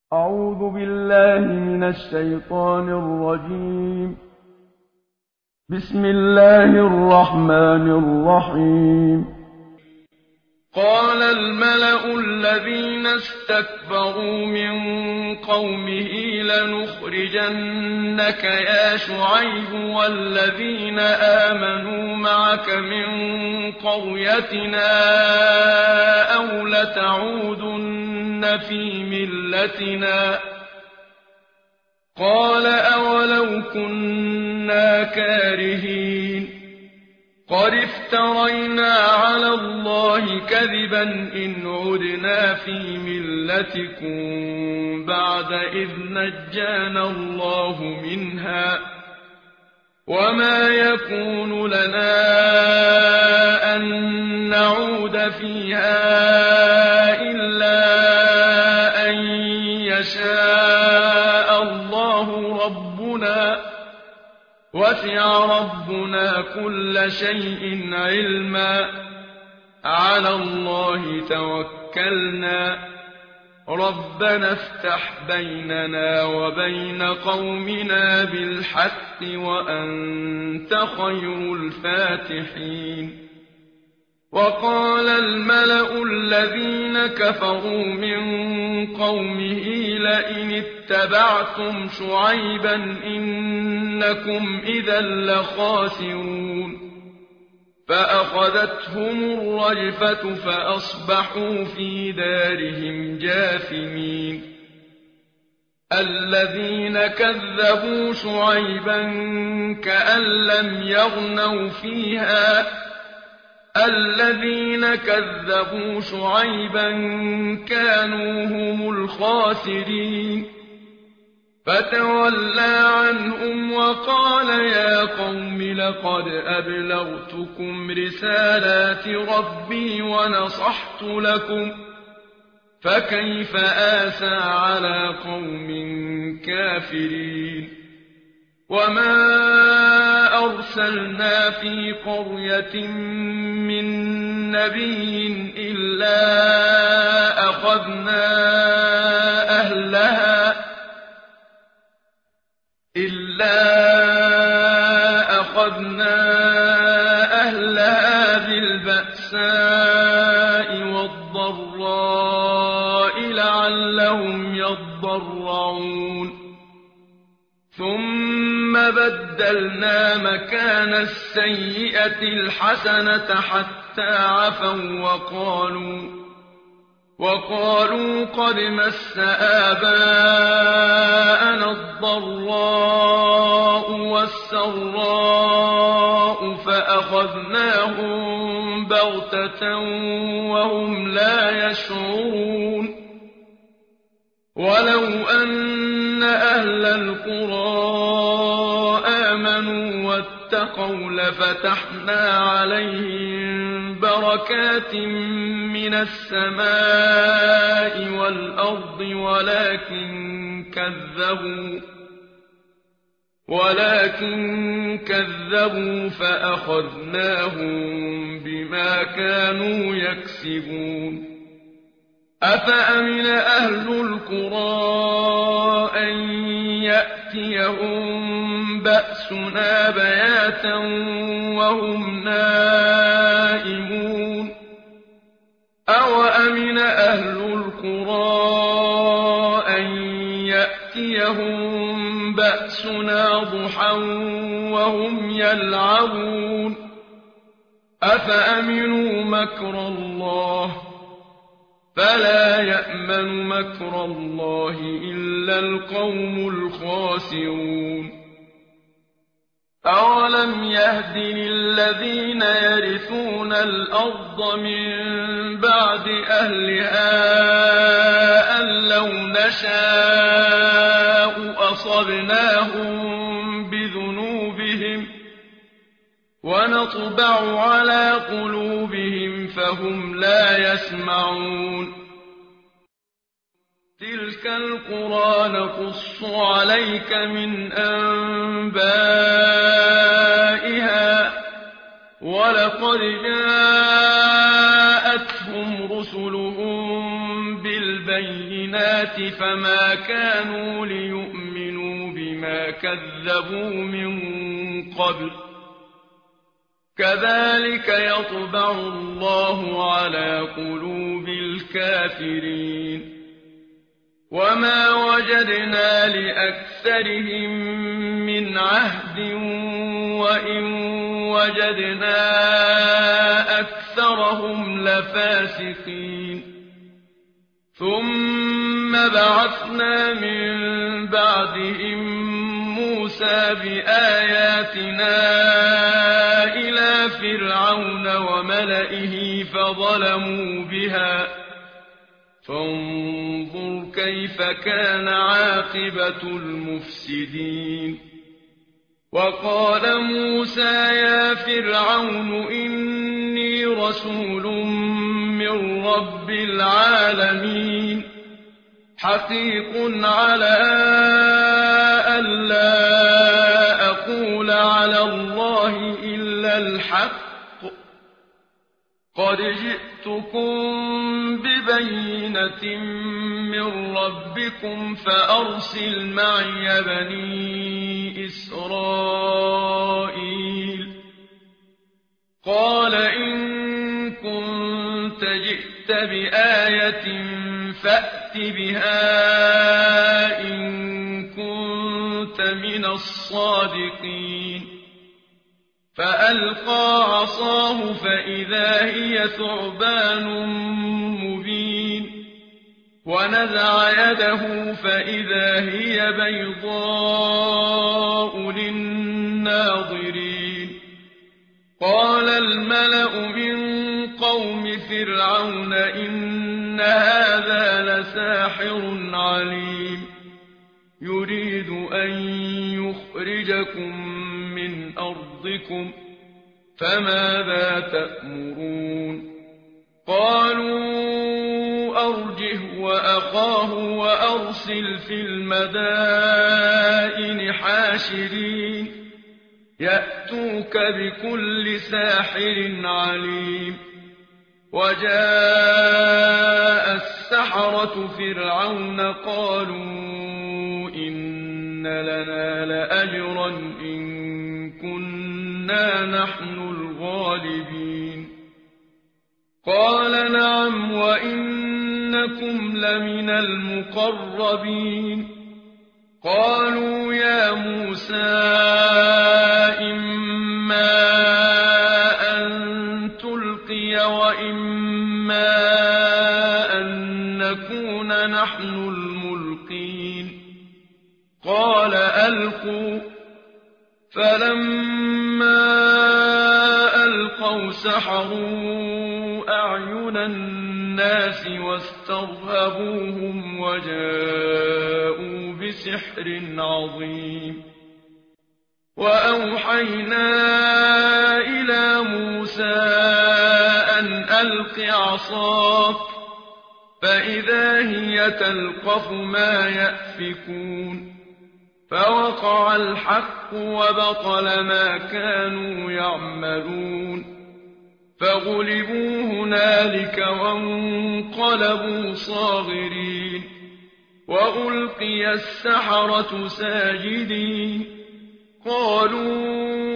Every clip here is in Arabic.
أعوذ بالله من الشيطان الرجيم. بسم الله الرحمن الرحيم. قال الملأ الذين استكبروا من قومه لنخرجنك يا شعيب والذين آمنوا معك من قريتنا أو لتعودن في ملتنا قال أولو كنا كارهين قد افترينا على الله كذبا إن عدنا في ملتكم بعد إذ نجانا الله منها وما يكون لنا أن نعود فيها إلا أن يشاء الله ربنا وسع ربنا كل شيء علما على الله توكلنا ربنا افتح بيننا وبين قومنا بالحق وأنت خير الفاتحين وقال الملأ الذين كفروا من قومه لئن اتبعتم شعيبا إنكم إذا لخاسرون فأخذتهم الرجفة فأصبحوا في دارهم جاثمين الذين كذبوا شعيبا كأن لم يغنوا فيها الذين كذبوا شعيبا كانوا هم الخاسرين فتولى عنهم وقال يا قوم لقد أبلغتكم رسالات ربي ونصحت لكم فكيف آسى على قوم كافرين وما أرسلنا في قرية من نبي إلا أخذنا أهلها بالبأساء والضراء لعلهم يضرعون ثم بدلنا مكان السيئة الحسنة حتى عفوا وقالوا قد مس آباءنا الضراء والسراء فأخذناهم بغتة وهم لا يشعرون ولو أن أهل القرى آمنوا واتقوا لفتحنا عليهم بركات من السماء والأرض ولكن كذبوا فأخذناهم بما كانوا يكسبون أفأمن أهل القرى أن يأتيهم بأسنا بياتا وهم نائمون أوأمن أهل القرى أن يأتيهم بأسنا ضحى وهم يلعبون أفأمنوا مكر الله فلا يأمن مكر الله إلا القوم الخاسرون أولم يهد للذين يرثون الأرض من بعد أهلها أن لو نشاء أصبناهم بذنوبهم ونطبع على قلوبهم فهم لا يسمعون تلك القرى نقص عليك من أنبائها ولقد جاءتهم رسلهم بالبينات الْبَيِّنَاتِ فَمَا كَانُوا لِيُؤْمِنُوا بِمَا كَذَّبُوا مِن قَبْلُ ۚ كَذَٰلِكَ يَطْبَعُ اللَّهُ عَلَىٰ قُلُوبِ الْكَافِرِينَ وَمَا وَجَدْنَا لِأَكْثَرِهِم مِّنْ عَهْدٍ وَإِن وَجَدْنَا أَكْثَرَهُمْ لَفَاسِقِينَ ثُمَّ بَعَثْنَا مِن بَعْدِهِم مُّوسَىٰ بِآيَاتِنَا إِلَىٰ فِرْعَوْنَ وَمَلَئِهِ فَظَلَمُوا بِهَا ۖ فانظُرْ كَيْفَ كَانَ عَاقِبَةُ الْمُفْسِدِينَ وَقَالَ مُوسَىٰ يَا فِرْعَوْنُ إِنِّي رَسُولٌ مِّن رَّبِّ الْعَالَمِينَ حَقِيقٌ عَلَىٰ أَلَّا أَقُولَ عَلَى اللَّهِ إِلَّا الْحَقَّ قَدْ جِئْتُكُم بِبَيِّنَةٍ مِّن رَّبِّكُمْ فَأَرْسِلْ مَعِيَ بَنِي إِسْرَائِيلَ قَالَ إِن كُنتَ جِئْتَ بِآيَةٍ فَأْتِ بِهَا إِن كُنتَ مِنَ الصَّادِقِينَ فَأَلْقَىٰ عَصَاهُ فَإِذَا هِيَ ثُعْبَانٌ مُّبِينٌ وَنَزَعَ يَدَهُ فَإِذَا هِيَ بَيْضَاءُ لِلنَّاظِرِينَ قَالَ الْمَلَأُ مِن قَوْمِ فِرْعَوْنَ إِنَّ هَٰذَا لَسَاحِرٌ عَلِيمٌ يُرِيدُ أَن يُخْرِجَكُم مِّنْ أَرْضِكُمْ فَمَاذَا تَأْمُرُونَ قَالُوا أَرْجِهْ وَأَخَاهُ وَأَرْسِلْ فِي الْمَدَائِنِ حَاشِرِينَ يَأْتُوكَ بِكُلِّ سَاحِرٍ عَلِيمٍ وَجَاءَ السَّحَرَةُ فِرْعَوْنَ قَالُوا إِنَّ لَنَا لَأَجْرًا إِن كُنَّا نَحْنُ الْغَالِبِينَ قَالَ نَعَمْ وَإِنَّكُمْ لَمِنَ الْمُقَرَّبِينَ قَالُوا يَا مُوسَىٰ إِمَّا أَن تُلْقِيَ وَإِمَّا أَن نَّكُونَ نَحْنُ الْمُلْقِينَ قَالَ أَلْقُوا ۖ فَلَمَّا أَلْقَوْا سَحَرُوا أَعْيُنَ النَّاسِ وَاسْتَرْهَبُوهُمْ وَجَاءُوا بِسِحْرٍ عَظِيمٍ وَأَوْحَيْنَا إِلَىٰ مُوسَىٰ أَنْ أَلْقِ عَصَاكَ ۖ فَإِذَا هِيَ تَلْقَفُ مَا يَأْفِكُونَ فَوَقَعَ الْحَقُّ وَبَطَلَ مَا كَانُوا يَعْمَلُونَ فَغُلِبُوا هُنَالِكَ وَانقَلَبُوا صَاغِرِينَ وَأُلْقِيَ السَّحَرَةُ سَاجِدِينَ قَالُوا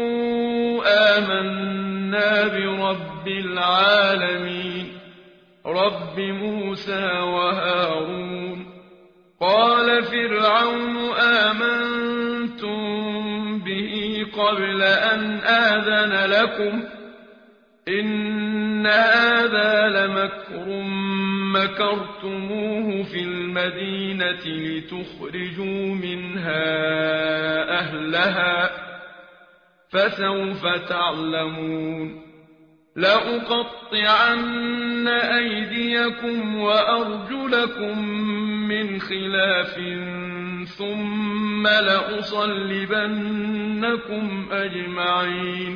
آمَنَّا بِرَبِّ الْعَالَمِينَ رَبِّ مُوسَىٰ وَهَارُونَ قَالَ فِرْعَوْنُ آمَنتُم بِهِ قَبْلَ أَنْ آذَنَ لَكُمْ ۖ إِنَّ هَٰذَا لَمَكْرٌ مَّكَرْتُمُوهُ فِي الْمَدِينَةِ لِتُخْرِجُوا مِنْهَا أَهْلَهَا ۖ فَسَوْفَ تَعْلَمُونَ لَأُقَطِّعَنَّ أَيْدِيَكُمْ وَأَرْجُلَكُم مِّنْ خِلَافٍ ثُمَّ لَأُصَلِّبَنَّكُمْ أَجْمَعِينَ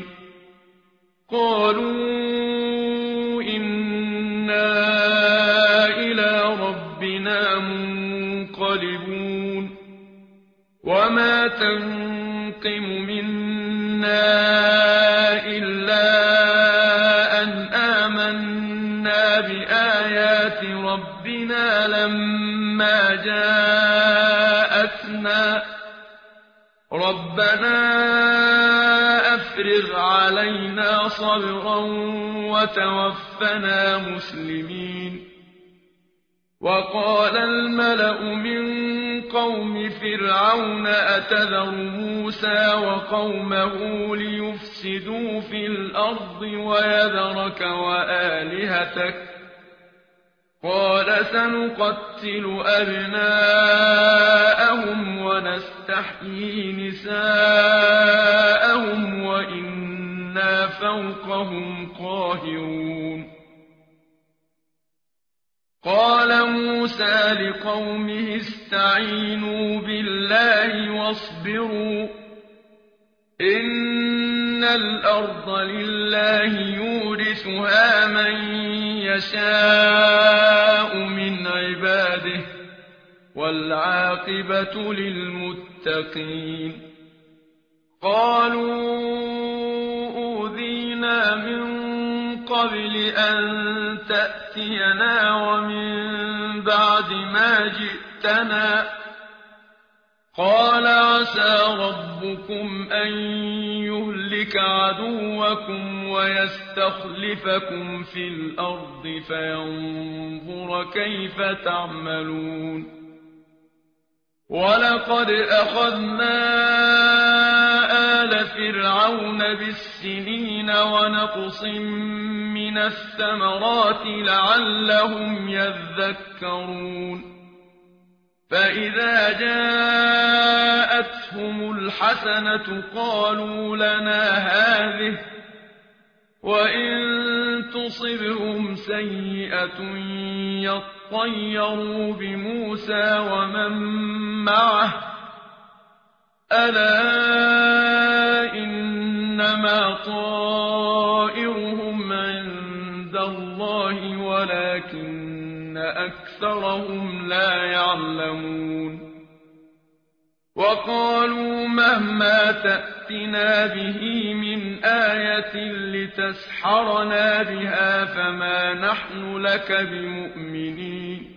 قَالُوا إِنَّا إِلَىٰ رَبِّنَا مُنقَلِبُونَ وَمَا تَنقِمُ مِنَّا إِلَّا أَنْ آمَنَّا بِآيَاتِ رَبِّنَا لَمَّا جَاءَتْنَا جاءتنا ربنا أفرغ علينا صبرا وتوفنا مسلمين وقال الملأ من قوم فرعون أتذر موسى وقومه ليفسدوا في الأرض ويذرك وآلهتك قال سنقتل أبناءهم ونستحيي نساءهم وإنا فوقهم قاهرون قال موسى لقومه استعينوا بالله واصبروا إن الأرض لله يورثها من يشاء من عباده والعاقبة للمتقين قالوا أوذينا من قبل أن تأتينا ومن بعد ما جئتنا قال عسى ربكم أن يهلك عدوكم ويستخلفكم في الأرض فينظر كيف تعملون ولقد أخذنا آل فرعون بالسنين ونقص من الثمرات لعلهم يذكرون فإذا جاءتهم الحسنة قالوا لنا هذه وإن تصبهم سيئة يطيروا بموسى ومن معه ألا إنما طائرهم عند الله ولكن أكثرهم لا يعلمون وقالوا مهما تأتنا به من آية لتسحرنا بها فما نحن لك بمؤمنين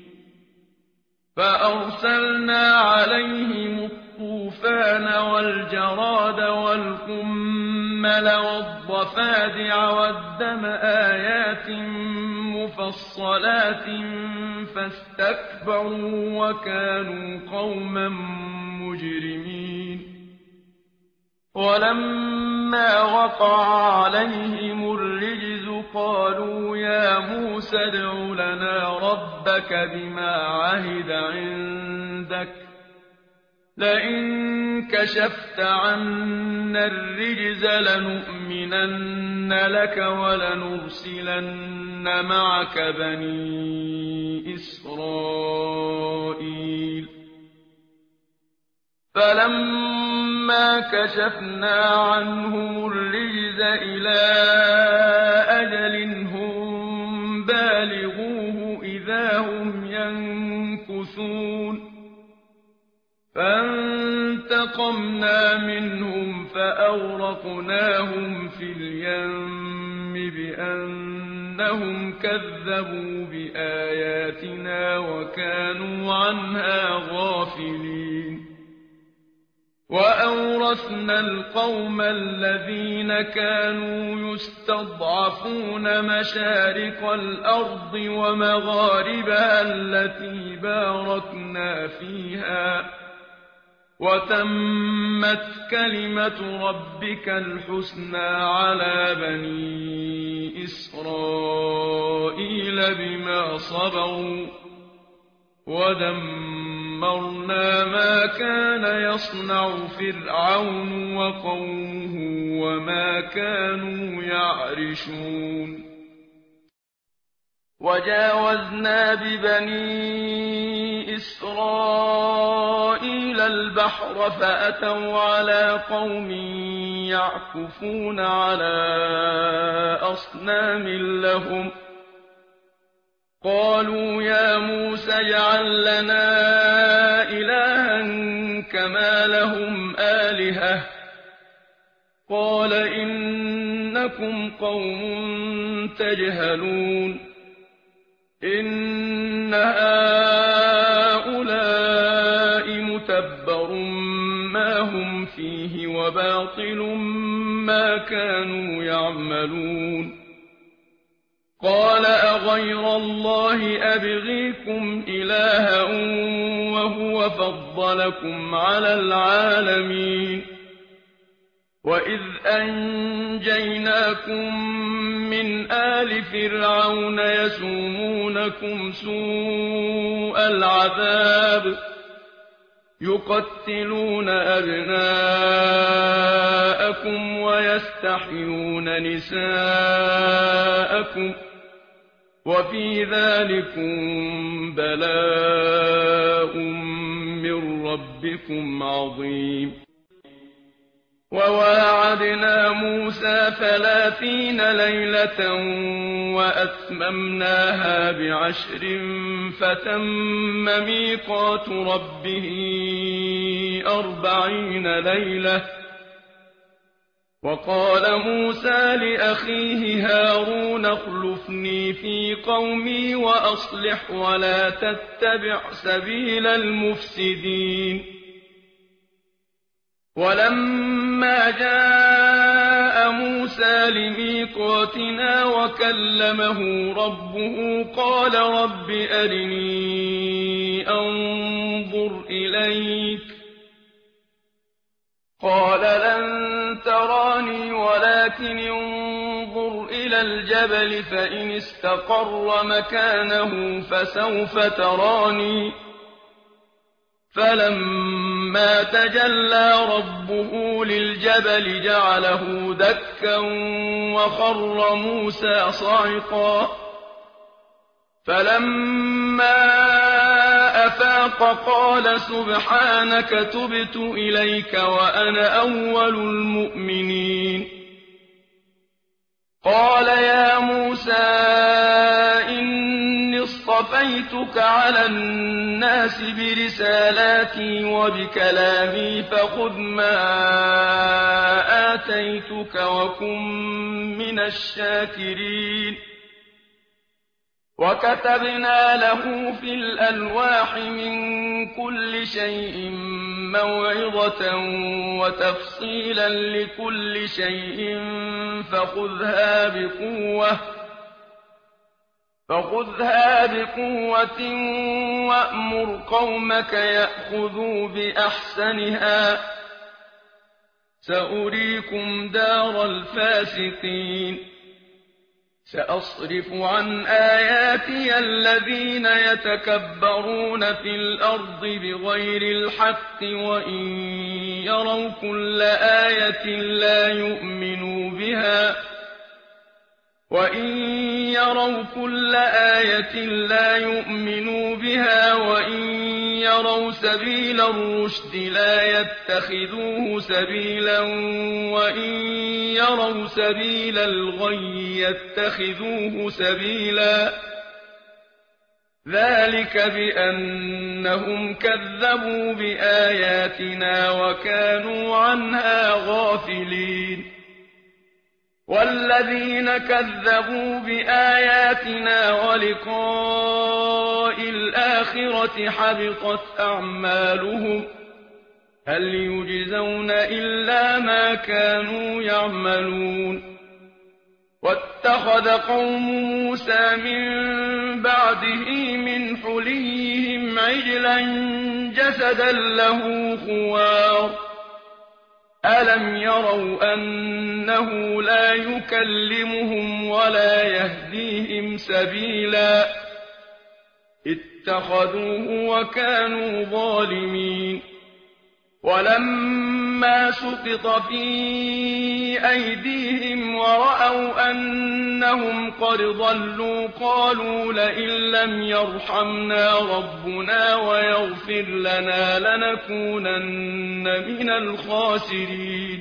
فأرسلنا عليهم الطوفان والجراد والقمل والضفادع والدم آيات مفصلات فاستكبروا وكانوا قوما مجرمين ولما وقع عليهم الرجز قالوا يا موسى ادع لنا ربك بما عهد عندك لئن كشفت عنا الرجز لنؤمنن لك ولنرسلن معك بني إسرائيل فلما كشفنا عنهم الرجز إلى أجل هم بالغوه إذا هم ينكثون فانتقمنا منهم فأغرقناهم في اليم بأنهم كذبوا بآياتنا وكانوا عنها غافلين وأورثنا القوم الذين كانوا يستضعفون مشارق الأرض ومغاربها التي باركنا فيها وتمت كلمة ربك الحسنى على بني إسرائيل بما صبروا ودمرنا ما كان يصنع فرعون وقومه وما كانوا يعرشون وجاوزنا ببني إسرائيل البحر فأتوا على قوم يعكفون على أصنام لهم قالوا يا موسى اجعل لنا إلها كما لهم آلهة قال إنكم قوم تجهلون إن هؤلاء مُتَبَّرٌ مَّا هُمْ فِيهِ وَبَاطِلٌ مَّا كَانُوا يَعْمَلُونَ قَالَ أَغَيْرَ اللَّهِ أَبْغِيكُمْ إِلَٰهًا وَهُوَ فَضَّلَكُمْ عَلَى الْعَالَمِينَ وَإِذْ أَنجَيْنَاكُم مِّنْ آلِ فِرْعَوْنَ يَسُومُونَكُمْ سُوءَ الْعَذَابِ يُقَتِّلُونَ أَبْنَاءَكُمْ وَيَسْتَحْيُونَ نِسَاءَكُمْ وَفِي ذَٰلِكُم بَلَاءٌ مِّن رَّبِّكُمْ عَظِيمٌ وَوَاعَدْنَا مُوسَىٰ 30 لَيْلَةً وَأَتْمَمْنَاهَا ب10 فَتَمَّ مِيقَاتُ رَبِّهِ 40 لَيْلَةً وَقَالَ مُوسَىٰ لِأَخِيهِ هَارُونَ اخْلُفْنِي فِي قَوْمِي وَأَصْلِحْ وَلَا تَتَّبِعْ سَبِيلَ الْمُفْسِدِينَ وَلَمَّا جَاءَ مُوسَىٰ لِمِيقَاتِنَا وَكَلَّمَهُ رَبُّهُ قَالَ رَبِّ أَرِنِي أَنظُرْ إِلَيْكَ قَالَ لَن تَرَانِي وَلَٰكِنِ انظُرْ إِلَى الْجَبَلِ فَإِنِ اسْتَقَرَّ مَكَانَهُ فَسَوْفَ تَرَانِي فَلَمَّا تَجَلَّىٰ رَبُّهُ لِلْجَبَلِ جَعَلَهُ دَكًّا وَخَرَّ مُوسَىٰ صَعِقًا فَلَمَّا أَفَاقَ قَالَ سُبْحَانَكَ تُبْتُ إِلَيْكَ وَأَنَا أَوَّلُ الْمُؤْمِنِينَ قَالَ يَا مُوسَىٰ إِنِّي اصْطَفَيْتُكَ عَلَى النَّاسِ بِرِسَالَاتِي وَبِكَلَامِي فَخُذْ مَا آتَيْتُكَ وَكُن مِّنَ الشَّاكِرِينَ وَكَتَبْنَا لَهُ فِي الْأَلْوَاحِ مِن كُلِّ شَيْءٍ مَّوْعِظَةً وَتَفْصِيلًا لِّكُلِّ شَيْءٍ فَخُذْهَا بِقُوَّةٍ وَأْمُرْ قَوْمَكَ يَأْخُذُوا بِأَحْسَنِهَا ۚ سَأُرِيكُمْ دَارَ الْفَاسِقِينَ سَأَصْرِفُ عَنْ آيَاتِيَ الَّذِينَ يَتَكَبَّرُونَ فِي الْأَرْضِ بِغَيْرِ الْحَقِّ وَإِن يَرَوْا كُلَّ آيَةٍ لَّا يُؤْمِنُوا بِهَا وَإِن يَرَوْا سَبِيلَ الرُّشْدِ لَا يَتَّخِذُوهُ سَبِيلًا وَإِن يَرَوْا سَبِيلَ الْغَيِّ يَتَّخِذُوهُ سَبِيلًا ذَٰلِكَ بِأَنَّهُمْ كَذَّبُوا بِآيَاتِنَا وَكَانُوا عَنْهَا غَافِلِينَ وَالَّذِينَ كَذَّبُوا بِآيَاتِنَا وَلِقَاءِ الْآخِرَةِ حَبِطَتْ أَعْمَالُهُمْ هَلْ يُجْزَوْنَ إِلَّا مَا كَانُوا يَعْمَلُونَ وَاتَّخَذَ قَوْمُ مُوسَىٰ مِن بَعْدِهِ مِنْ حُلِيِّهِمْ عِجْلًا جَسَدًا لَّهُ خُوَارٌ أَلَمْ يَرَوْا أَنَّهُ لَا يُكَلِّمُهُمْ وَلَا يَهْدِيهِمْ سَبِيلًا اتَّخَذُوهُ وَكَانُوا ظَالِمِينَ وَلَمَّا سُقِطَ فِي أَيْدِيهِمْ وَرَأَوْا أَنَّهُمْ قَدْ ضَلُّوا قَالُوا لَئِن لَّمْ يَرْحَمْنَا رَبُّنَا وَيَغْفِرْ لَنَا لَنَكُونَنَّ مِنَ الْخَاسِرِينَ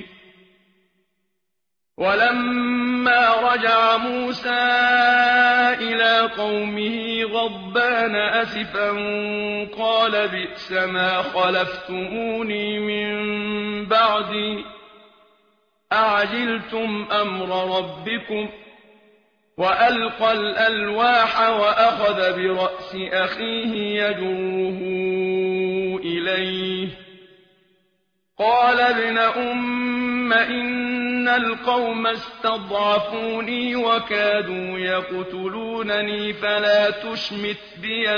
وَلَمَّا رَجَعَ مُوسَىٰ إِلَىٰ قَوْمِهِ غَضْبَانَ أَسِفًا قَالَ بِئْسَمَا خَلَفْتُمُونِي مِن بَعْدِي أَعَجِلْتُمْ أَمْرَ رَبِّكُمْ وَأَلْقَى الْأَلْوَاحَ وَأَخَذَ بِرَأْسِ أَخِيهِ يَجُرُّهُ إليه قال ابن أم إن القوم استضعفوني وكادوا يقتلونني فلا تشمت بي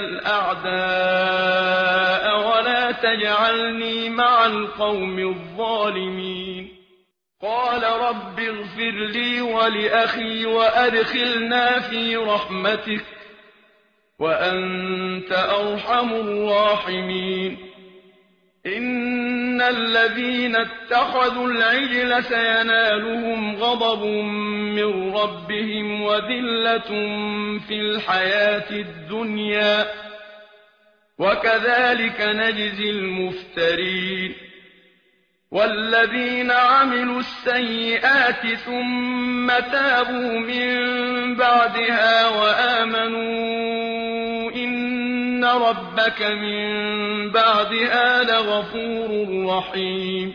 الأعداء ولا تجعلني مع القوم الظالمين قال رب اغفر لي ولأخي وأدخلنا في رحمتك وأنت أرحم الراحمين إن الذين اتخذوا العجل سينالهم غضب من ربهم وذلة في الحياة الدنيا وكذلك نجزي المفترين والذين عملوا السيئات ثم تابوا من بعدها وآمنوا إن ربك من بعدها لغفور رحيم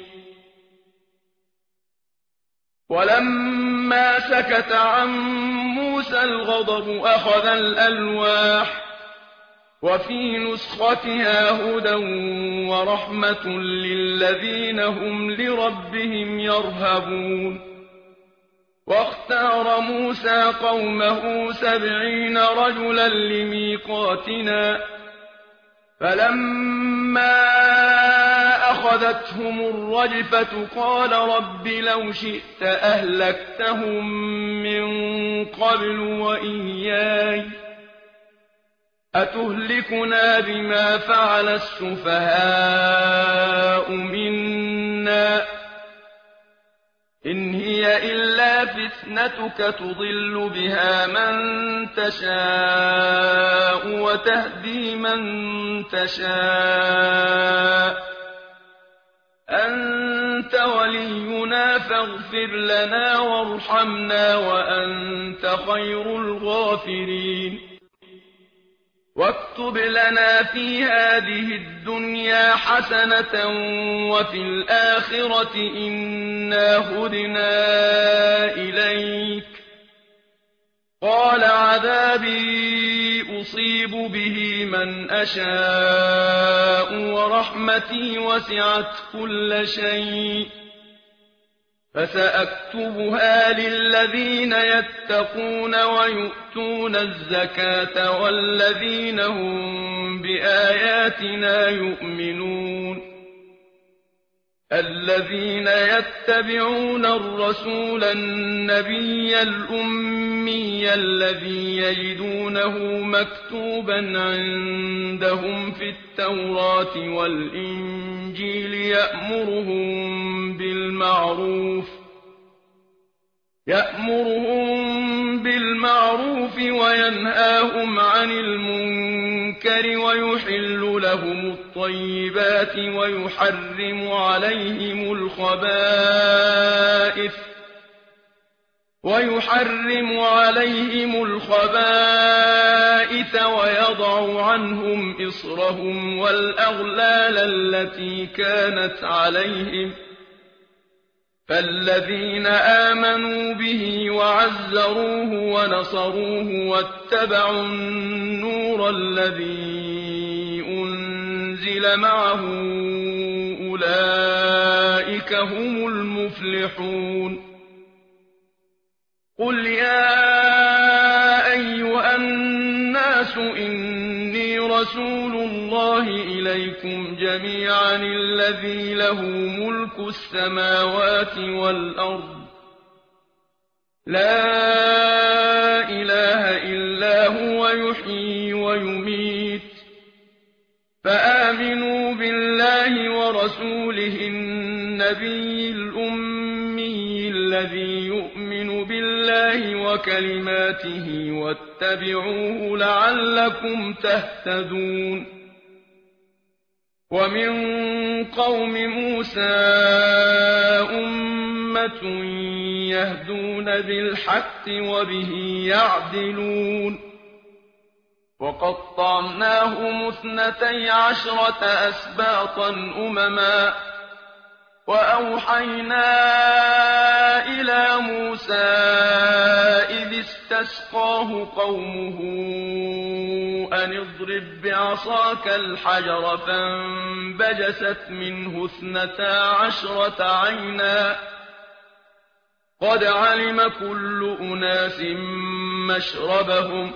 ولما سكت عن موسى الغضب أخذ الألواح وفي نسختها هدى ورحمة للذين هم لربهم يرهبون واختار موسى قومه 70 رجلا لميقاتنا فلما أخذتهم الرجفة قال رب لو شئت أهلكتهم من قبل وإياي أتهلكنا بما فعل السفهاء منا إن هي إلا فتنتك تضل بها من تشاء وتهدي من تشاء أنت ولينا فاغفر لنا وارحمنا وأنت خير الغافرين واكتب لنا في هذه الدنيا حسنة وفي الآخرة إنا هدنا إليك قال عذابي أصيب به من أشاء ورحمتي وسعت كل شيء فسأكتبها للذين يتقون ويؤتون الزكاة والذين هم بآياتنا يؤمنون الذين يتبعون الرسول النبي الأمي الذي يجدونه مكتوبا عندهم في التوراة والإنجيل يأمرهم بالمعروف وينهاهم عن المنكر ويحل لهم الطيبات ويحرم عليهم الخبائث ويضع عنهم إصرهم والأغلال التي كانت عليهم فالذين آمنوا به وعزروه ونصروه واتبعوا النور الذي أنزل معه أولئك هم المفلحون قل يا أيها الناس إني رسول الله إليكم جميعا الذي له ملك السماوات والأرض لا إله إلا هو يحيي ويميت فآمنوا بالله ورسوله النبي الأمي الذي يؤمن بالله وكلماته واتبعوه لعلكم تهتدون ومن قوم موسى أمة يهدون بالحق وبه يعدلون وقطعناهم 12 أسباطا أمما وأوحينا إلى موسى إذ استسقاه قومه أن اضرب بعصاك الحجر فانبجست منه 12 عينا قد علم كل أناس مشربهم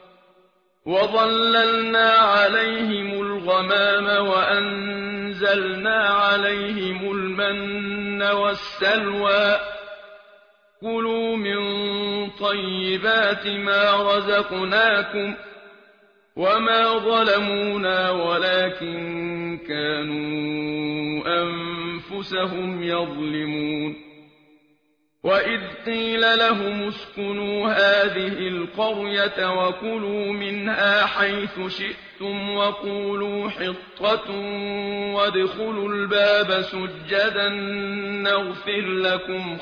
وظللنا عليهم الغمام وأنزلنا عليهم المن والسلوى كلوا من طيبات ما رزقناكم وما ظلمونا ولكن كانوا أنفسهم يظلمون وإذ قيل لهم اسكنوا هذه القرية وكلوا منها حيث شئتم وقولوا حطة وادخلوا الباب سجدا نغفر لكم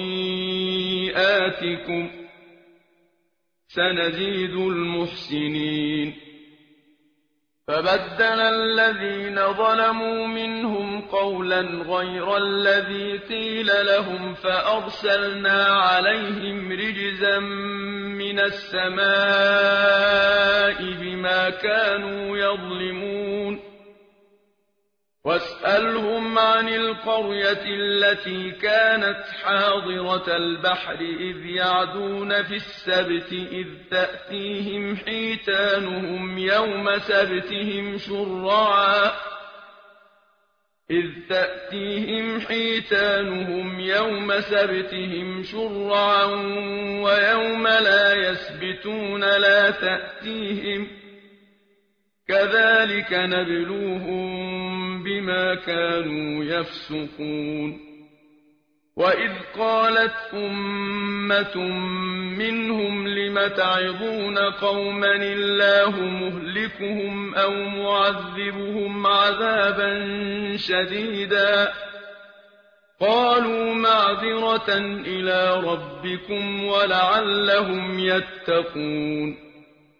خطيئاتكم سنزيد المحسنين فبدل الذين ظلموا منهم قولا غير الذي قيل لهم فأرسلنا عليهم رجزا من السماء بما كانوا يظلمون واسألهم عن القرية التي كانت حاضرة البحر إذ يعدون في السبت إذ تأتيهم حيتانهم يوم سبتهم شرعا ويوم لا يسبتون لا تأتيهم كذلك نبلوهم بما كانوا يفسقون وإذ قالت أمة منهم لم تعظون قوما الله مهلكهم أو معذبهم عذابا شديدا قالوا معذرة إلى ربكم ولعلهم يتقون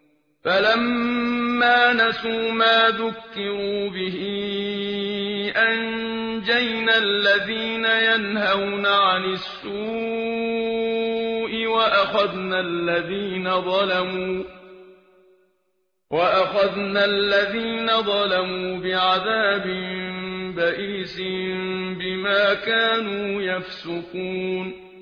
فلما نسوا ما ذكروا به أنجينا الذين ينهون عن السوء وأخذنا الذين ظلموا بعذاب بئيس بما كانوا يفسقون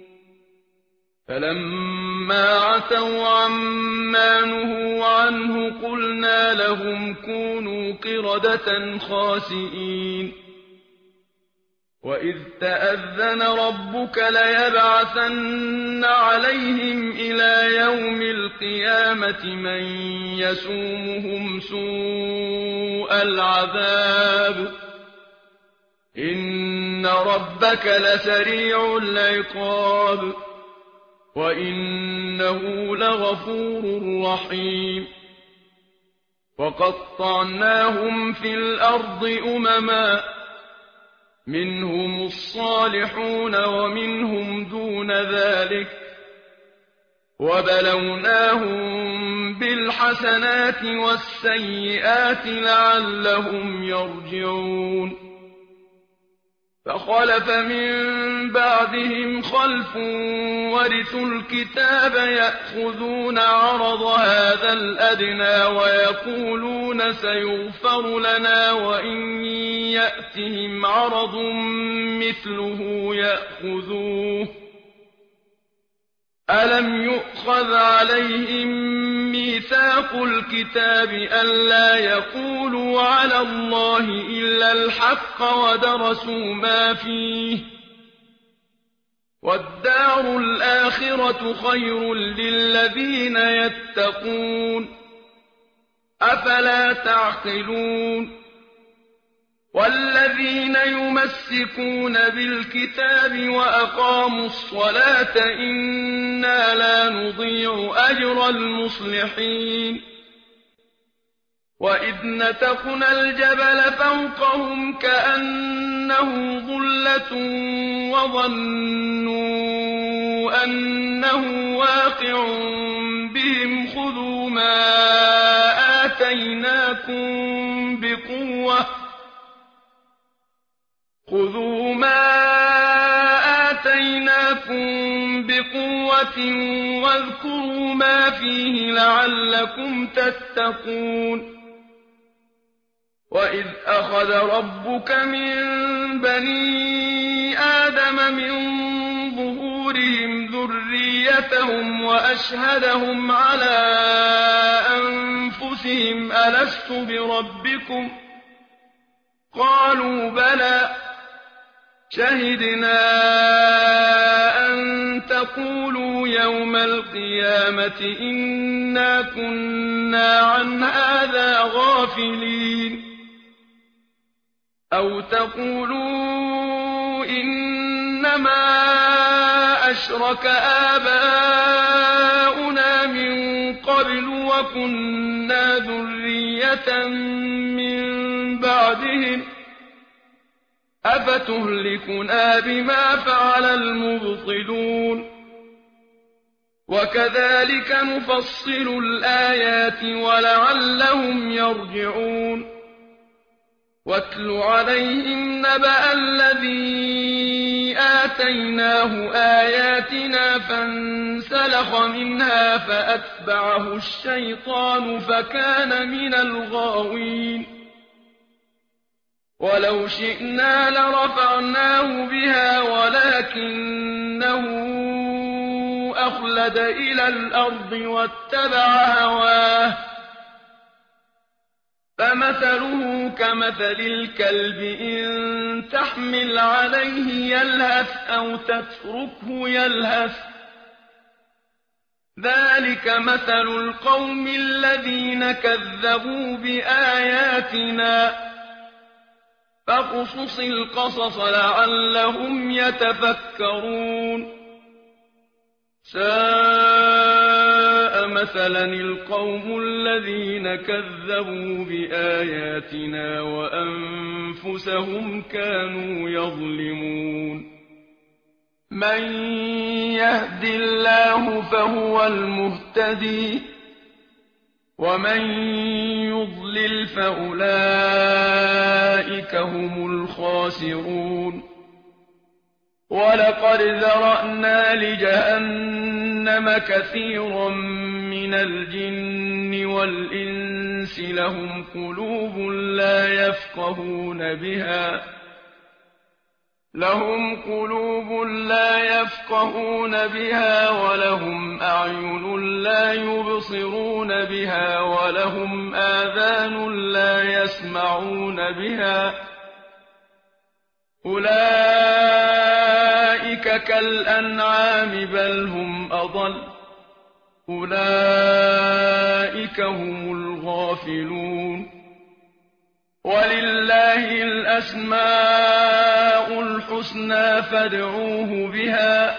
فلما عتوا عما نهوا عنه قلنا لهم كونوا قردة خاسئين وإذ تأذن ربك ليبعثن عليهم إلى يوم القيامة من يسومهم سوء العذاب إن ربك لسريع العقاب وإنه لغفور رحيم وقطعناهم في الأرض أمما منهم الصالحون ومنهم دون ذلك وبلوناهم بالحسنات والسيئات لعلهم يرجعون فخلف من بعدهم خلف ورثوا الكتاب يأخذون عرض هذا الأدنى ويقولون سيغفر لنا وإن يأتهم عرض مثله يأخذوه ألم يؤخذ عليهم ميثاق الكتاب ألا يقولوا على الله إلا الحق ودرسوا ما فيه والدار الآخرة خير للذين يتقون أفلا تعقلون والذين يمسكون بالكتاب وأقاموا الصلاة إنا لا نضيع أجر المصلحين وإذ نتقنا الجبل فوقهم كأنه ظلة وظنوا أنه واقع بهم خذوا ما آتيناكم بقوة لكم بقوة واذكروا ما فيه لعلكم تتقون وإذ أخذ ربك من بني آدم من ظهورهم ذريتهم وأشهدهم على أنفسهم ألست بربكم قالوا بلى شهدنا أن تقولوا يوم القيامة إنا كنا عن هذا غافلين أو تقولوا إنما أشرك آباؤنا من قبل وكنا ذرية من بعدهم أفتهلكنا بما فعل المبطلون وكذلك نفصل الآيات ولعلهم يرجعون واتل عليهم نبأ الذي آتيناه آياتنا فانسلخ منها فأتبعه الشيطان فكان من الغاوين ولو شئنا لرفعناه بها ولكنه أخلد إلى الأرض واتبع هواه فمثله كمثل الكلب إن تحمل عليه يلهث أو تتركه يلهث ذلك مثل القوم الذين كذبوا بآياتنا فاقصص القصص لعلهم يتفكرون ساء مثلا القوم الذين كذبوا بآياتنا وأنفسهم كانوا يظلمون من يهد الله فهو المهتدي ومن يضلل فأولئك هم الخاسرون ولقد ذرأنا لجهنم كثيرا من الجن والإنس لهم قلوب لا يفقهون بها ولهم أعين لا يبصرون بها ولهم آذان لا يسمعون بها أولئك كالأنعام بل هم أضل أولئك هم الغافلون ولله الأسماء الحسنى فادعوه بها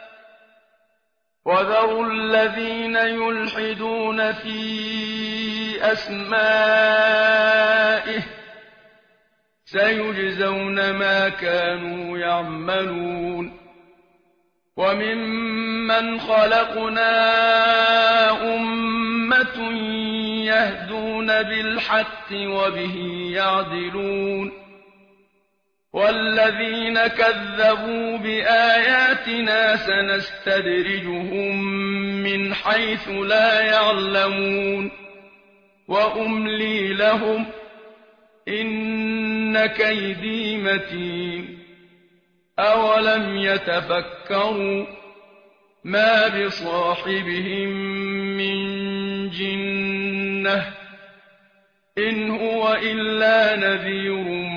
وذروا الذين يلحدون في أسمائه سيجزون ما كانوا يعملون وممن خلقنا أمة يهدون بالحق وبه يعدلون والذين كذبوا بآياتنا سنستدرجهم من حيث لا يعلمون وأملي لهم إن كيدي متين أولم يتفكروا ما بصاحبهم من جنة إن هو إلا نذير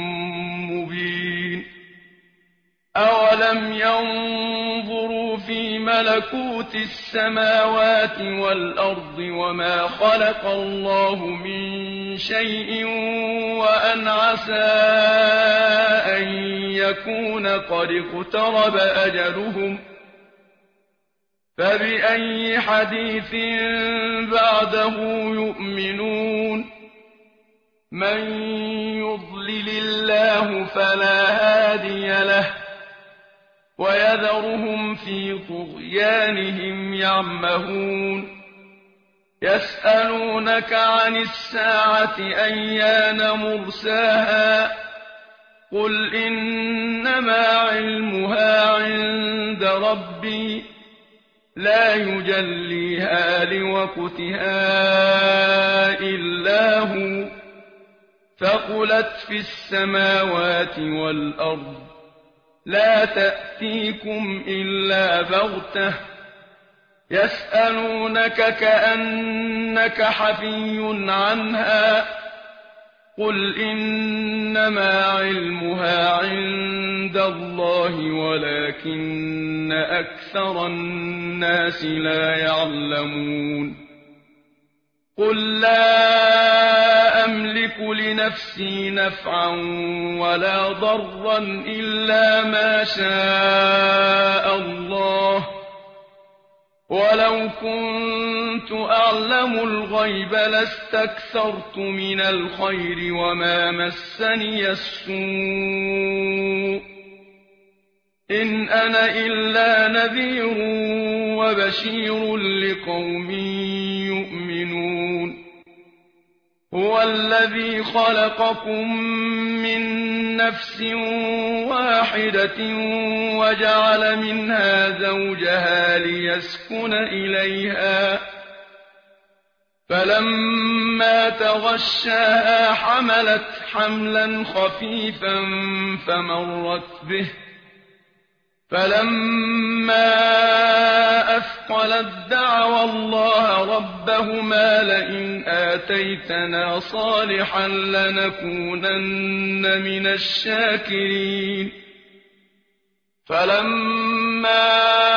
مبين أولم ينظروا في ملكوت السماوات والأرض وما خلق الله من شيء وأن عسى أن يكون قد اقترب أجلهم فبأي حديث بعده يؤمنون من يضلل الله فلا هادي له ويذرهم في طغيانهم يعمهون يسألونك عن الساعة أيان مرساها قل إنما علمها عند ربي لا يجليها لوقتها إلا هو ثقلت في السماوات والأرض لا تأتيكم إلا بغتة يسألونك كأنك حفي عنها قل إنما علمها عند الله ولكن أكثر الناس لا يعلمون قل لا أملك لنفسي نفعا ولا ضرا إلا ما شاء الله ولو كنت أعلم الغيب لاستكثرت من الخير وما مسني السوء إن أنا إلا نذير وبشير لقوم يؤمنون هو الذي خلقكم من نفس واحدة وجعل منها زوجها ليسكن إليها فلما تغشاها حملت حملا خفيفا فمرت به فلما أثقلت دعوا الله ربهما لئن آتيتنا صالحا لنكونن من الشاكرين فلما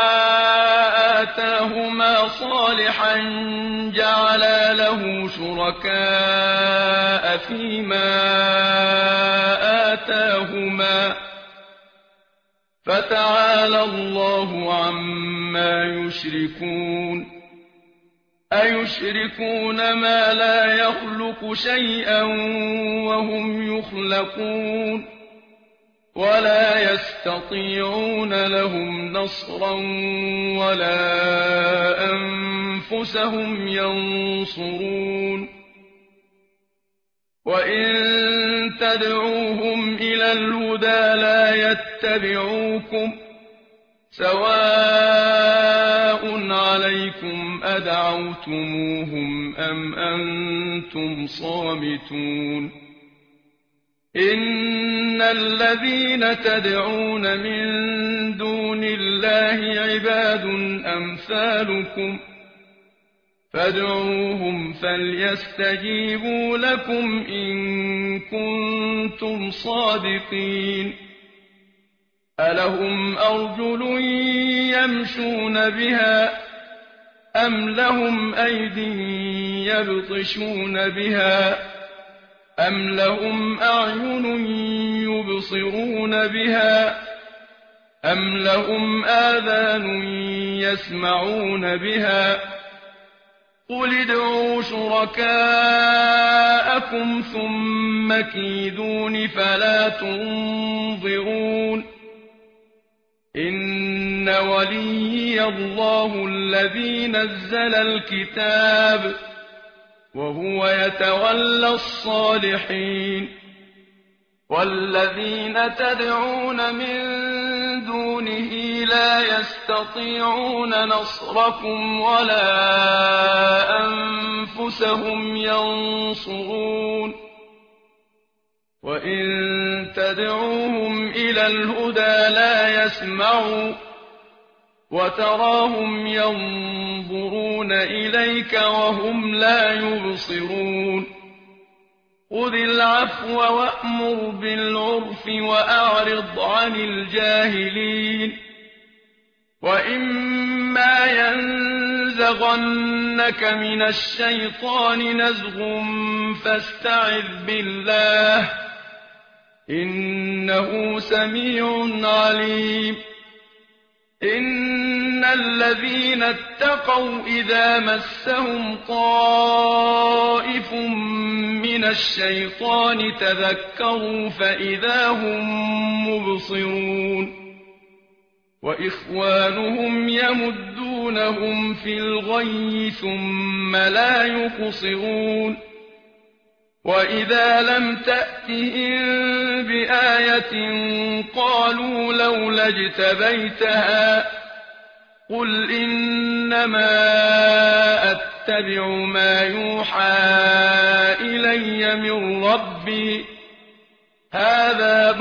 آتاهما صالحا جعلا له شركاء فيما آتاهما فتعالى الله عما يشركون أيشركون ما لا يخلق شيئا وهم يخلقون ولا يستطيعون لهم نصرا ولا أنفسهم ينصرون وإن تدعوهم إلى الهدى لا يتبعوكم سواء عليكم أدعوتموهم أم أنتم صامتون إن الذين تدعون من دون الله عباد أمثالكم فادعوهم فليستجيبوا لكم إن كنتم صادقين ألهم أرجل يمشون بها أم لهم أيد يبطشون بها أم لهم أعين يبصرون بها أم لهم آذان يسمعون بها قل ادعوا شركاءكم ثم كيدون فلا تنظرون إن وليي الله الذي نزل الكتاب وهو يتولى الصالحين والذين تدعون من دونه لا يستطيعون نصركم ولا أنفسهم ينصرون وإن تدعوهم إلى الهدى لا يسمعوا وتراهم ينظرون إليك وهم لا يبصرون خذ العفو وأمر بالعرف وأعرض عن الجاهلين وإما ينزغنك من الشيطان نزغ فاستعذ بالله إنه سميع عليم إن الذين اتقوا إذا مسهم طائف من الشيطان تذكروا فإذا هم مبصرون وإخوانهم يمدونهم في الغي ثم لا يقصرون وإذا لم تأتهم بآية قالوا لولا اجتبيتها قل إنما أتبع ما يوحى إلي من ربي هذا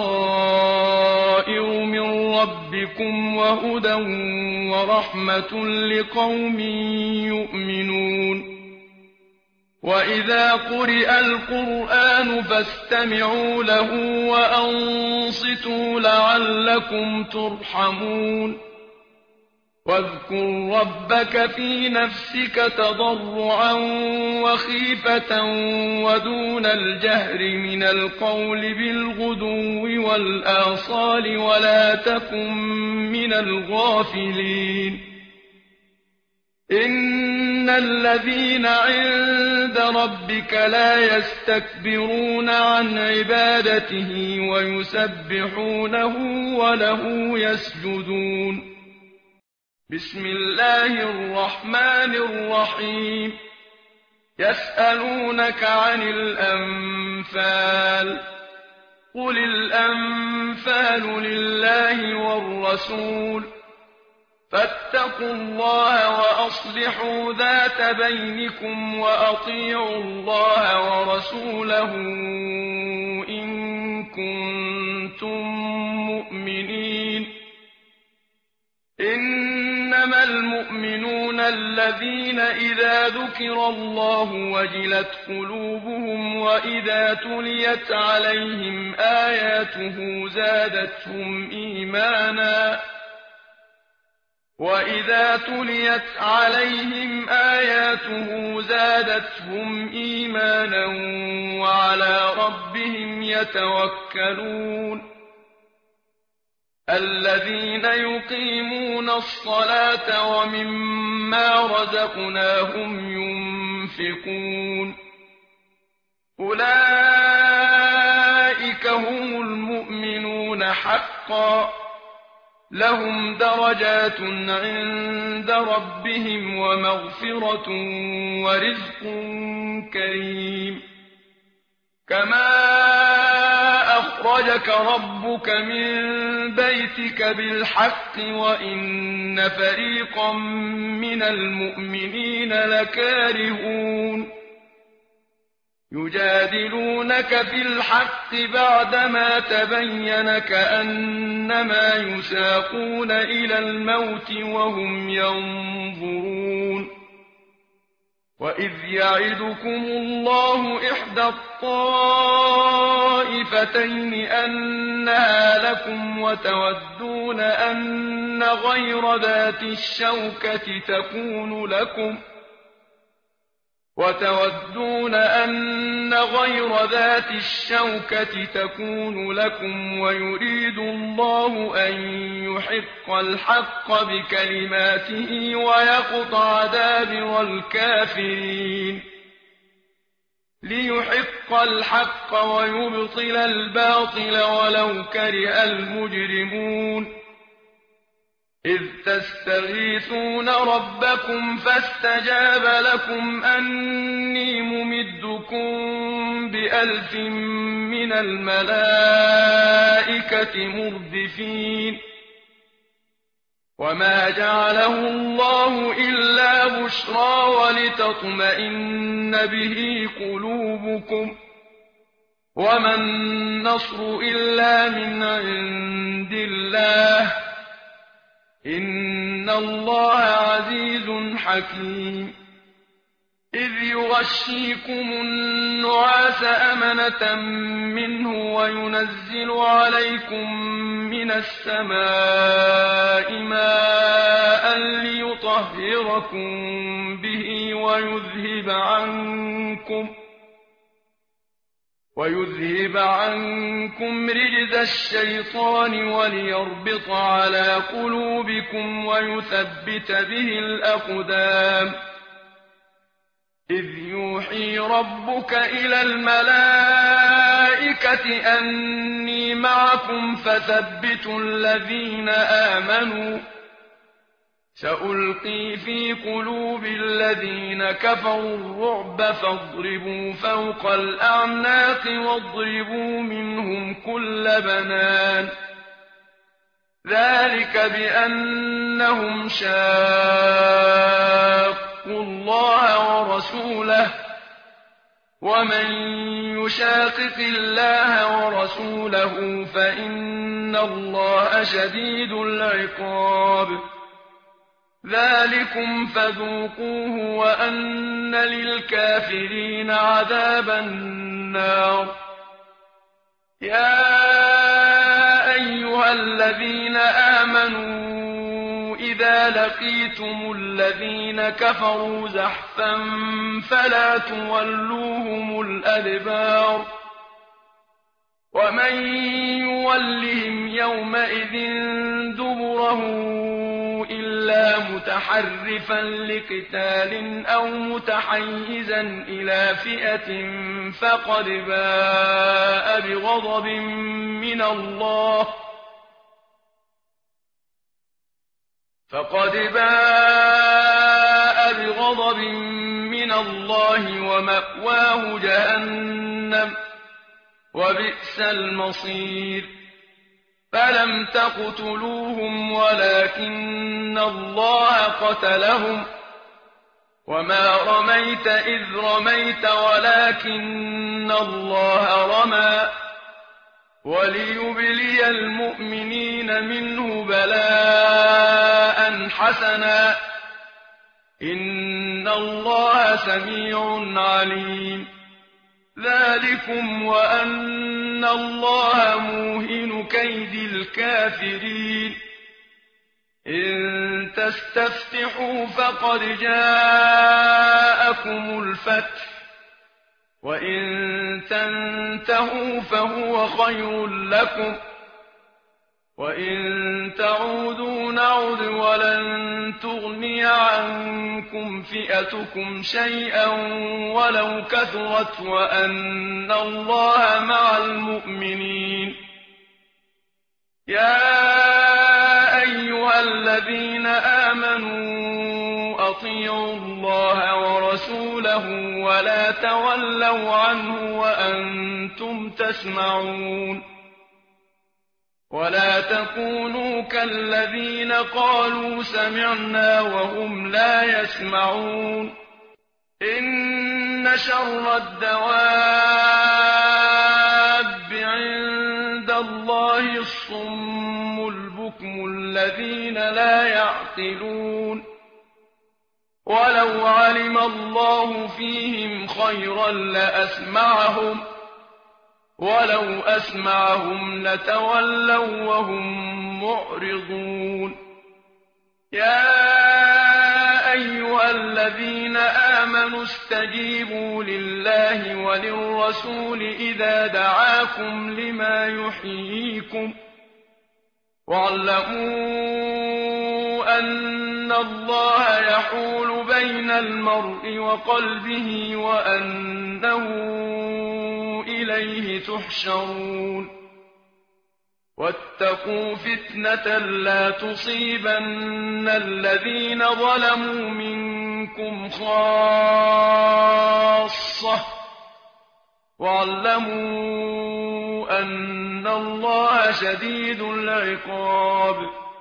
بصائر من ربكم وهدى ورحمة لقوم يؤمنون وإذا قرئ القرآن فاستمعوا له وأنصتوا لعلكم ترحمون واذكر ربك في نفسك تضرعا وخيفة ودون الجهر من القول بالغدو والآصال ولا تكن من الغافلين إن الذين عند ربك لا يستكبرون عن عبادته ويسبحونه وله يسجدون بسم الله الرحمن الرحيم يسألونك عن الأنفال قل الأنفال لله والرسول فاتقوا الله وأصلحوا ذات بينكم وأطيعوا الله ورسوله إن كنتم مؤمنين إنما المؤمنون الذين إذا ذكر الله وجلت قلوبهم وإذا تليت عليهم آياته زادتهم إيمانا وعلى ربهم يتوكلون الذين يقيمون الصلاة ومما رزقناهم ينفقون أولئك هم المؤمنون حقا لهم درجات عند ربهم ومغفرة ورزق كريم كما أخرجك ربك من بيتك بالحق وإن فريقا من المؤمنين لكارهون يجادلونك في الحق بعدما تبين كأنما يساقون إلى الموت وهم ينظرون وإذ يعدكم الله إحدى الطائفتين أنها لكم وتودون أن غير ذات الشوكة تكون لكم ويريد الله أن يحق الحق بكلماته ويقطع دابر الكافرين ليحق الحق ويبطل الباطل ولو كره المجرمون إذ تستغيثون ربكم فاستجاب لكم أني ممدكم ب1000 من الملائكة مردفين وما جعله الله إلا بشرى ولتطمئن به قلوبكم وما النصر إلا من عند الله إن الله عزيز حكيم إذ يغشيكم النعاس أمنة منه وينزل عليكم من السماء ماء ليطهركم به ويذهب عنكم رجز الشيطان وليربط على قلوبكم ويثبت به الأقدام إذ يوحي ربك إلى الملائكة أني معكم فثبتوا الذين آمنوا سألقي في قلوب الذين كفروا الرعب فاضربوا فوق الأعناق واضربوا منهم كل بنان ذلك بأنهم شاقوا الله ورسوله ومن يشاقق الله ورسوله فإن الله شديد العقاب ذلكم فذوقوه وأن للكافرين عذاب النار يا أيها الذين آمنوا إذا لقيتم الذين كفروا زحفا فلا تولوهم الأدبار ومن يولهم يومئذ دبره إلا متحرفا لقتال أو متحيزا إلى فئة فقد باء بغضب من الله ومأواه جهنم وبئس المصير فلم تقتلوهم ولكن الله قتلهم وما رميت إذ رميت ولكن الله رمى وليبلي المؤمنين منه بلاء حسنا إن الله سميع عليم ذلكم وأن الله موهن كيد الكافرين إن تستفتحوا فقد جاءكم الفتح وإن تنتهوا فهو خير لكم وإن تعودوا نعد ولن تغني عنكم فئتكم شيئا ولو كثرت وأن الله مع المؤمنين يا أيها الذين آمنوا أطيعوا الله ورسوله ولا تولوا عنه وأنتم تسمعون ولا تكونوا كالذين قالوا سمعنا وهم لا يسمعون إن شر الدواب عند الله الصم البكم الذين لا يعقلون ولو علم الله فيهم خيرا لأسمعهم ولو أسمعهم لتولوا وهم معرضون يا أيها الذين آمنوا استجيبوا لله وللرسول إذا دعاكم لما يحييكم واعلموا أن الله يحول بين المرء وقلبه وأنه إليه تحشرون واتقوا فتنة لا تصيبن الذين ظلموا منكم خاصة واعلموا أن الله شديد العقاب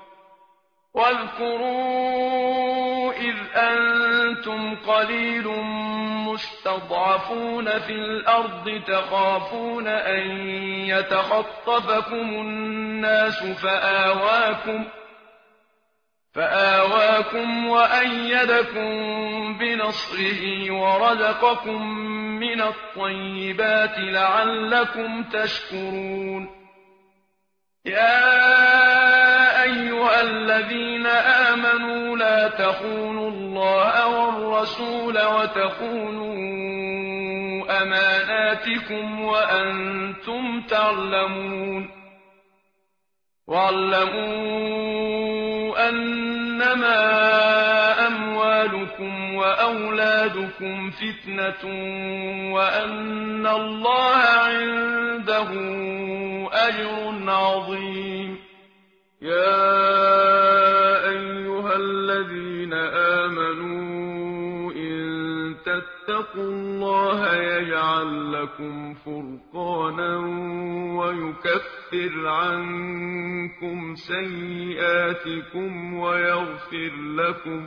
واذكروا إذ أنتم قليل مستضعفون في الأرض تخافون أن يتخطفكم الناس فآواكم وأيدكم بنصره ورزقكم من الطيبات لعلكم تشكرون يا أيها الذين آمنوا لا تخونوا الله والرسول وتخونوا أماناتكم وأنتم تعلمون واعلموا أنما أموالكم وأولادكم فتنة وأن الله عنده أجر عظيم يا أيها الذين تتقوا الله يجعل لكم فرقانا ويكفر عنكم سيئاتكم ويغفر لكم،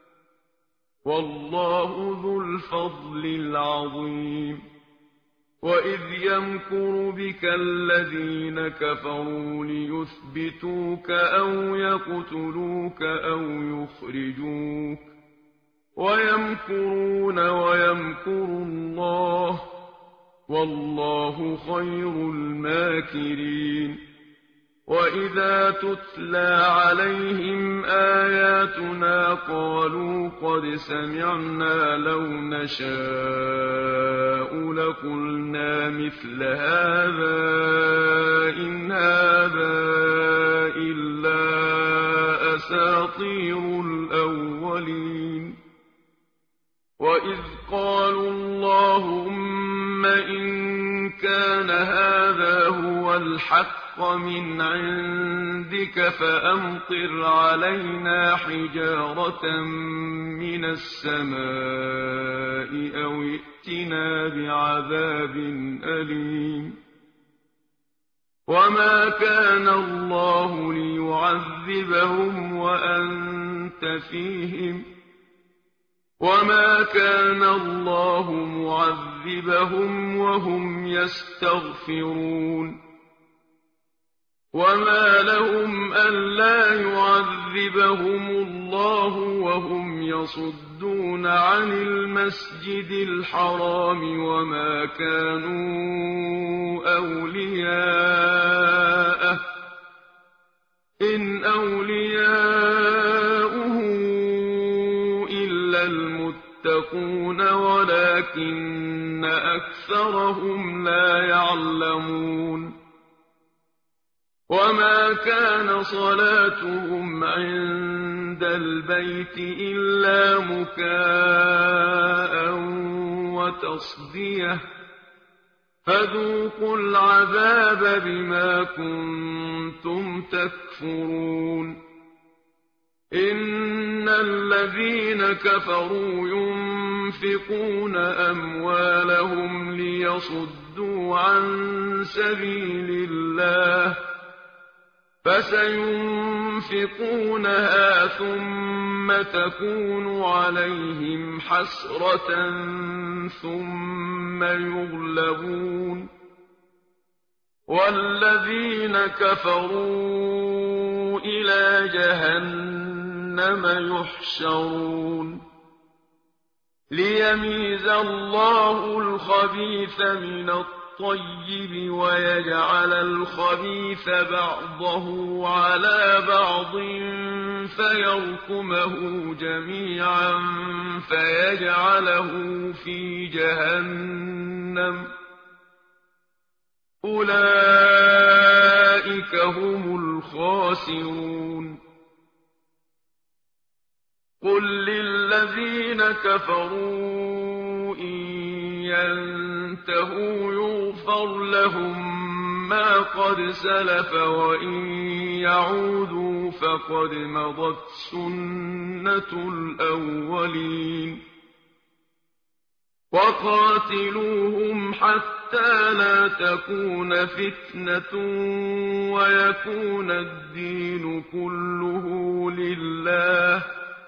والله ذو الفضل العظيم. وإذ يمكر بك الذين كفروا ليثبتوك أو يقتلوك أو يخرجوك، ويمكرون ويمكر الله، والله خير الماكرين. وإذا تتلى عليهم آياتنا قالوا قد سمعنا لو نشاء لقلنا مثل هذا إن هذا إلا أساطير الأولين. وإذ قالوا اللهم إن كان هذا هو الحق من عندك فأمطر علينا حجارة من السماء أو ائتنا بعذاب أليم. وما كان الله ليعذبهم وأنت فيهم، وما كان الله معذبهم وهم يستغفرون. وما لهم ألا يعذبهم الله وهم يصدون عن المسجد الحرام وما كانوا أولياءه إن أولياؤه إلا المتقون ولكن أكثرهم لا يعلمون. وما كان صلاتهم عند البيت إلا مكاء وتصدية، فذوقوا العذاب بما كنتم تكفرون. إن الذين كفروا ينفقون أموالهم ليصدوا عن سبيل الله فسينفقونها ثم تكون عليهم حسرة ثم يغلبون، والذين كفروا إلى جهنم يحشرون. ليميز الله الخبيث من الطيب ويجعل الخبيث بعضه على بعض فيركمه جميعا فيجعله في جهنم، أولئك هم الخاسرون. قل للذين كفروا إن ينتهوا يغفر لهم ما قد سلف وإن يعودوا فقد مضت سنة الأولين. وقاتلوهم حتى لا تكون فتنة ويكون الدين كله لله،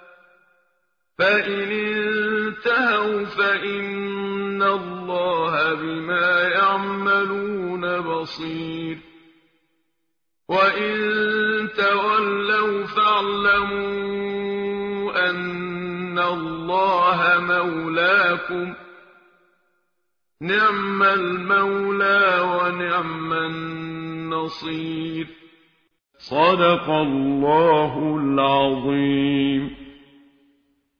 فإن انتهوا فإن الله بما يعملون بصير. وإن تولوا فاعلموا أن الله مولاكم، نعم المولى ونعم النصير. صدق الله العظيم.